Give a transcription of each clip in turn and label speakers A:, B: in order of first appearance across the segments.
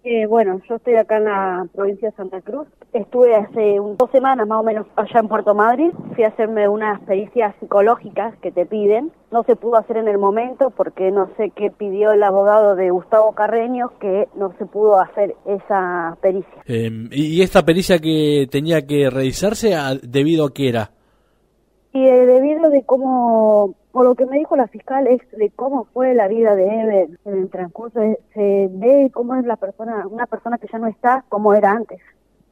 A: Bueno, yo estoy acá en la provincia de Santa Cruz. Estuve hace 2 semanas más o menos allá en Puerto Madryn. Fui a hacerme unas pericias psicológicas que te piden. No se pudo hacer en el momento porque no sé qué pidió el abogado de Gustavo Carreño, que no se pudo hacer esa pericia.
B: ¿Y esta pericia que tenía que realizarse debido a qué era?
A: Y debido de cómo, por lo que me dijo la fiscal, es de cómo fue la vida de Ever en el transcurso, se ve cómo es la persona, una persona que ya no está como era antes.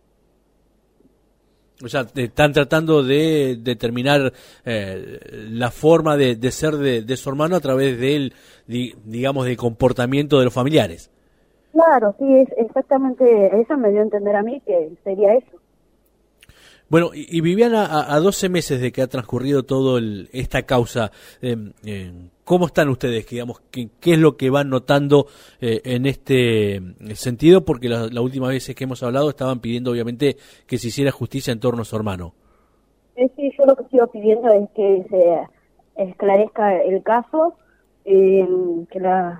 B: O sea, están tratando de determinar la forma de ser de su hermano a través del, digamos, del comportamiento de los familiares.
A: Claro, sí, es exactamente, eso me dio a entender a mí que sería eso.
B: Bueno, y Viviana, a 12 meses de que ha transcurrido todo esta causa, ¿cómo están ustedes? Digamos, ¿qué es lo que van notando en este sentido? Porque la última vez que hemos hablado estaban pidiendo, obviamente, que se hiciera justicia en torno a su hermano.
A: Sí, yo lo que sigo pidiendo es que se esclarezca el caso, que la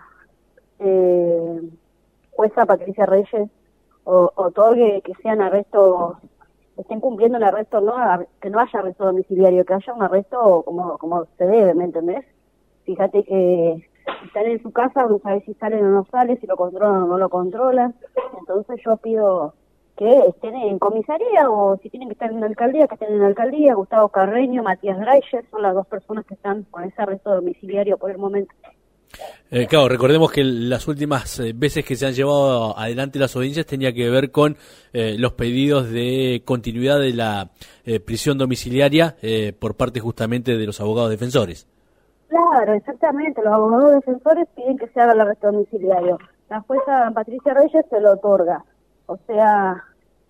A: jueza Patricia Reyes otorgue que sean arrestos, estén cumpliendo el arresto, no que no haya arresto domiciliario, que haya un arresto como se debe, ¿me entendés? Fíjate que están en su casa, no sabes si salen o no salen, si lo controlan o no lo controlan. Entonces yo pido que estén en comisaría, o si tienen que estar en la alcaldía, que estén en la alcaldía. Gustavo Carreño, Matías Dreyer son las 2 personas que están con ese arresto domiciliario por el momento.
B: Claro, recordemos que las últimas veces que se han llevado adelante las audiencias tenía que ver con los pedidos de continuidad de la prisión domiciliaria por parte justamente de los abogados defensores.
A: Claro, exactamente, los abogados defensores piden que se haga el arresto domiciliario. La jueza Patricia Reyes se lo otorga. O sea,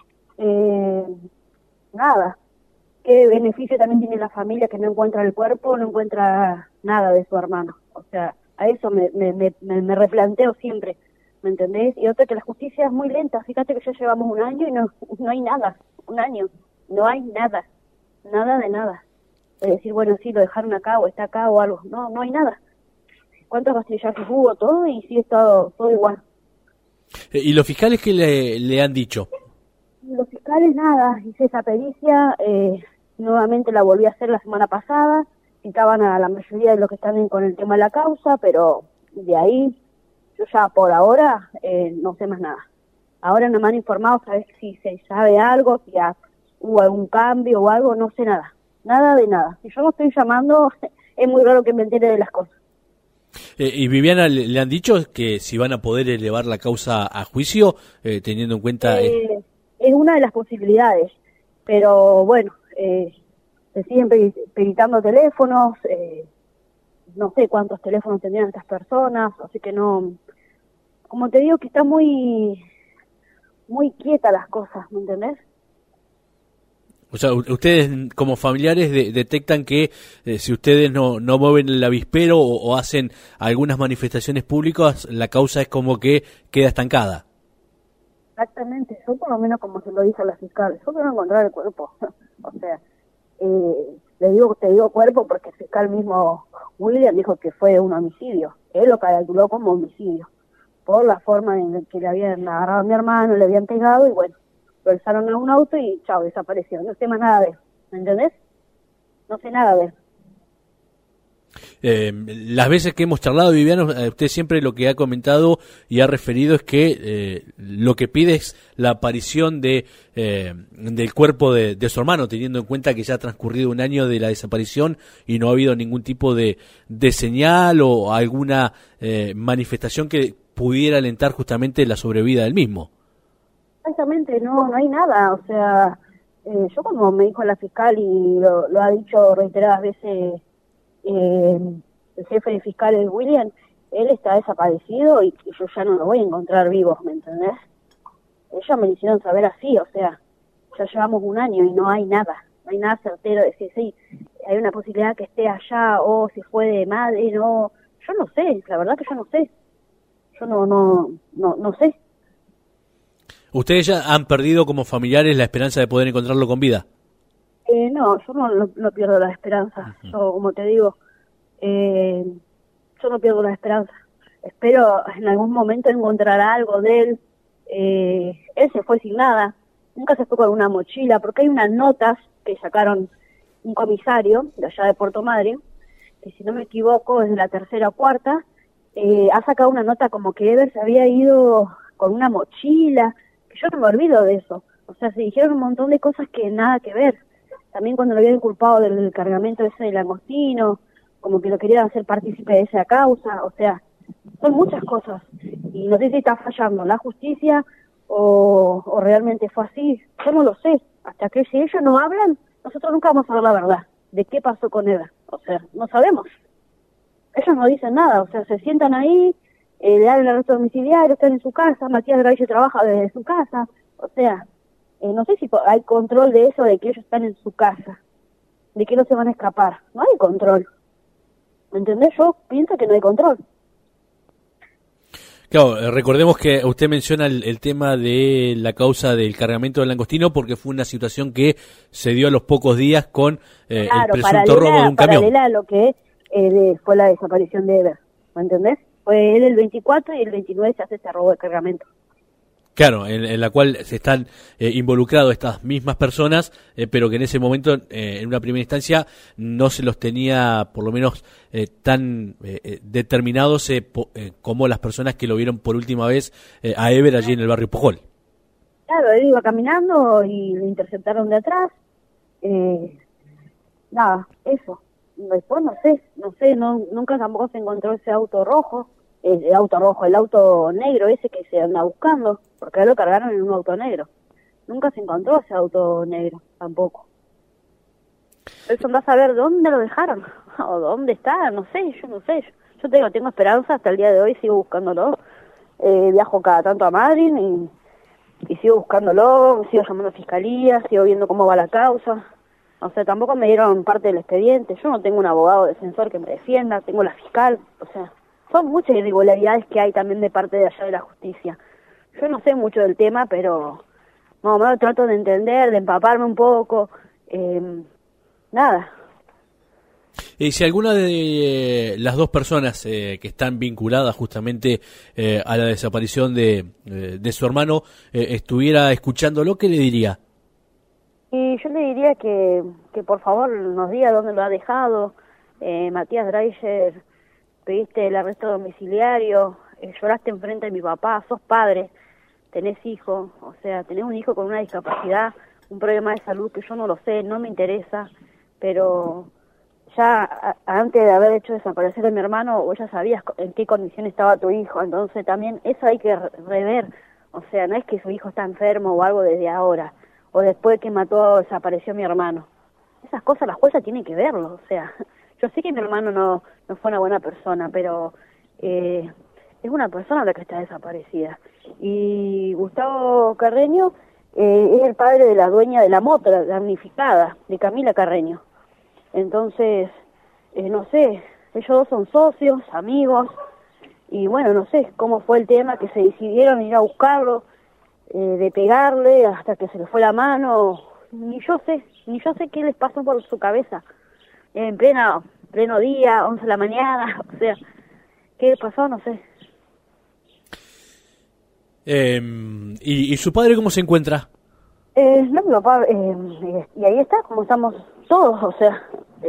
A: nada. ¿Qué beneficio también tiene la familia que no encuentra el cuerpo, no encuentra nada de su hermano? O sea, a eso me replanteo siempre, ¿me entendés? Y otra, que la justicia es muy lenta. Fíjate que ya llevamos 1 año y no hay nada. 1 año, no hay nada. Nada de nada. Es decir, bueno, sí, lo dejaron acá o está acá o algo. No hay nada. ¿Cuántos rastrillajes hubo? Todo, y sí, todo igual.
B: ¿Y los fiscales qué le han dicho?
A: Los fiscales nada, hice esa pericia, nuevamente la volví a hacer la semana pasada, citaban a la mayoría de los que están con el tema de la causa, pero de ahí yo ya por ahora no sé más nada. Ahora no me han informado, sabes si se sabe algo, si hubo algún cambio o algo, no sé nada. Nada de nada. Si yo no estoy llamando, es muy raro que me entere de las cosas.
B: ¿Y Viviana le han dicho que si van a poder elevar la causa a juicio, teniendo en cuenta...?
A: Es una de las posibilidades, pero bueno, se siguen peritando teléfonos, no sé cuántos teléfonos tendrían estas personas, así que no... Como te digo, que está muy quieta las cosas, ¿me entendés?
B: O sea, ustedes como familiares detectan que si ustedes no mueven el avispero o hacen algunas manifestaciones públicas, la causa es como que queda estancada.
A: Exactamente, yo por lo menos como se lo dice a la fiscal, yo quiero encontrar el cuerpo. O sea, te digo cuerpo porque el fiscal mismo, William, dijo que fue un homicidio. Él lo calculó como homicidio, por la forma en que le habían agarrado a mi hermano, le habían pegado y bueno, lo alzaron a un auto y chao, desapareció. No sé más nada de él, ¿me entendés? No sé nada de él.
B: Las veces que hemos charlado, Viviana, usted siempre lo que ha comentado y ha referido es que lo que pide es la aparición del cuerpo de su hermano, teniendo en cuenta que ya ha transcurrido 1 año de la desaparición y no ha habido ningún tipo de señal o alguna manifestación que pudiera alentar justamente la sobrevida del mismo.
A: Exactamente, no hay nada. O sea, yo como me dijo la fiscal y lo ha dicho reiteradas veces el jefe de fiscales William, él está desaparecido y yo ya no lo voy a encontrar vivo, ¿me entendés? Ellos me lo hicieron saber así, o sea, ya llevamos 1 año y no hay nada certero de decir, sí, hay una posibilidad que esté allá o si fue de madre, no, yo no sé, la verdad que yo no sé, yo no sé.
B: ¿Ustedes ya han perdido como familiares la esperanza de poder encontrarlo con vida?
A: No, yo no pierdo la esperanza. Uh-huh. Yo, como te digo, yo no pierdo la esperanza. Espero en algún momento encontrar algo de él, él se fue sin nada, nunca se fue con una mochila, porque hay unas notas que sacaron un comisario de allá de Puerto Madryn, que si no me equivoco es de la tercera o cuarta, ha sacado una nota como que Ever se había ido con una mochila, que yo no me olvido de eso. O sea, se dijeron un montón de cosas que nada que ver. También cuando lo habían inculpado del cargamento ese del langostino, como que lo querían hacer partícipe de esa causa, o sea, son muchas cosas. Y no sé si está fallando la justicia o realmente fue así. Yo no lo sé. Hasta que si ellos no hablan, nosotros nunca vamos a ver la verdad de qué pasó con Ever. O sea, no sabemos. Ellos no dicen nada, o sea, se sientan ahí, le dan el arresto domiciliario, están en su casa, Matías Draille trabaja desde su casa, o sea, no sé si hay control de eso, de que ellos están en su casa, de que no se van a escapar, no hay control, ¿me entendés? Yo pienso que no hay control.
B: Claro, recordemos que usted menciona el tema de la causa del cargamento del langostino porque fue una situación que se dio a los pocos días con el presunto robo de un camión.
A: Paralela a lo que fue la desaparición de Ever, ¿me entendés? Fue él el 24 y el 29 se hace este robo de cargamento.
B: Claro, en la cual se están involucrados estas mismas personas, pero que en ese momento, en una primera instancia, no se los tenía, por lo menos, tan determinados como las personas que lo vieron por última vez a Ever allí en el barrio Pujol.
A: Claro, él iba caminando y lo interceptaron de atrás. Nada, eso. Después no sé, nunca tampoco se encontró ese auto rojo. El auto negro ese que se anda buscando, porque lo cargaron en un auto negro. Nunca se encontró ese auto negro, tampoco. Eso anda a saber dónde lo dejaron, o dónde está, no sé. Yo tengo esperanza, hasta el día de hoy sigo buscándolo. Viajo cada tanto a Madrid y sigo buscándolo, sigo llamando a fiscalía, sigo viendo cómo va la causa. O sea, tampoco me dieron parte del expediente. Yo no tengo un abogado defensor que me defienda, tengo la fiscal, o sea... Son muchas irregularidades que hay también de parte de allá de la justicia. Yo no sé mucho del tema, pero más o menos trato de entender, de empaparme un poco. Nada.
B: Y si alguna de las dos personas que están vinculadas justamente a la desaparición de su hermano estuviera escuchándolo, ¿qué le diría?
A: Y yo le diría que por favor nos diga dónde lo ha dejado. Matías Draille, pediste el arresto domiciliario, lloraste enfrente de mi papá, sos padre, tenés hijo, o sea, tenés un hijo con una discapacidad, un problema de salud que yo no lo sé, no me interesa, pero ya antes de haber hecho desaparecer a mi hermano, vos ya sabías en qué condición estaba tu hijo, entonces también eso hay que rever, o sea, no es que su hijo está enfermo o algo desde ahora, o después que desapareció mi hermano. Esas cosas la jueza tiene que verlo, o sea... Yo sé que mi hermano no fue una buena persona, pero es una persona la que está desaparecida. Y Gustavo Carreño es el padre de la dueña de la moto, la damnificada, de Camila Carreño. Entonces, no sé, ellos dos son socios, amigos, y bueno, no sé cómo fue el tema que se decidieron ir a buscarlo, de pegarle hasta que se le fue la mano. Ni yo sé qué les pasó por su cabeza. En pleno día, 11 de la mañana, o sea, ¿qué pasó? No sé.
B: ¿Y su padre cómo se encuentra?
A: No, mi papá, y ahí está, como estamos todos, o sea,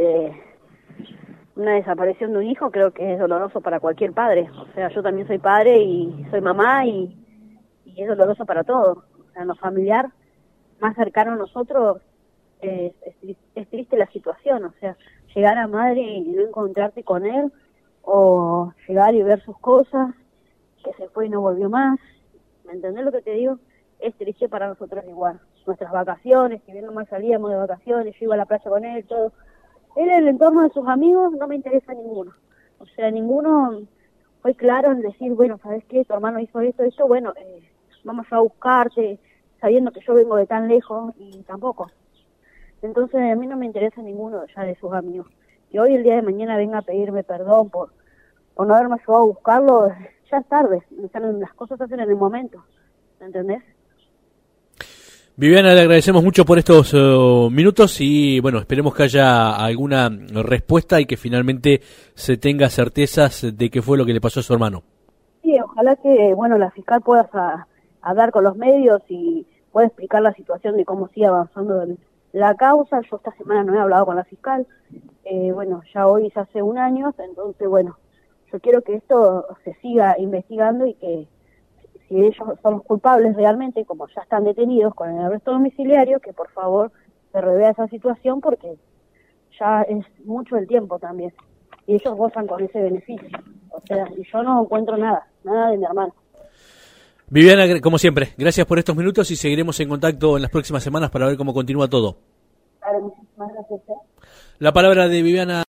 A: una desaparición de un hijo creo que es doloroso para cualquier padre, o sea, yo también soy padre y soy mamá y es doloroso para todos, o sea, en lo familiar más cercano a nosotros es triste la situación, o sea, llegar a Madrid y no encontrarte con él, o llegar y ver sus cosas, que se fue y no volvió más, ¿me entendés lo que te digo? Es triste para nosotros igual. Nuestras vacaciones, que bien nomás salíamos de vacaciones, yo iba a la playa con él, todo. Él, en el entorno de sus amigos, no me interesa ninguno. O sea, ninguno fue claro en decir, bueno, ¿sabes qué? Tu hermano hizo esto, bueno, vamos a buscarte, sabiendo que yo vengo de tan lejos, y tampoco. Entonces a mí no me interesa ninguno ya de sus amigos. Que hoy el día de mañana venga a pedirme perdón por no haberme ayudado a buscarlo, ya es tarde. Las cosas se hacen en el momento, ¿me entendés?
B: Viviana, le agradecemos mucho por estos minutos y bueno, esperemos que haya alguna respuesta y que finalmente se tenga certezas de qué fue lo que le pasó a su hermano.
A: Sí, ojalá que, bueno, la fiscal pueda hablar con los medios y pueda explicar la situación de cómo sigue avanzando la causa. Yo esta semana no he hablado con la fiscal, bueno, ya hoy se hace un año, entonces bueno, yo quiero que esto se siga investigando y que si ellos son los culpables realmente, como ya están detenidos con el arresto domiciliario, que por favor se revea esa situación porque ya es mucho el tiempo también. Y ellos gozan con ese beneficio. O sea, y yo no encuentro nada de mi hermano.
B: Viviana, como siempre, gracias por estos minutos y seguiremos en contacto en las próximas semanas para ver cómo continúa todo.
A: Claro, muchísimas gracias.
B: La palabra de Viviana.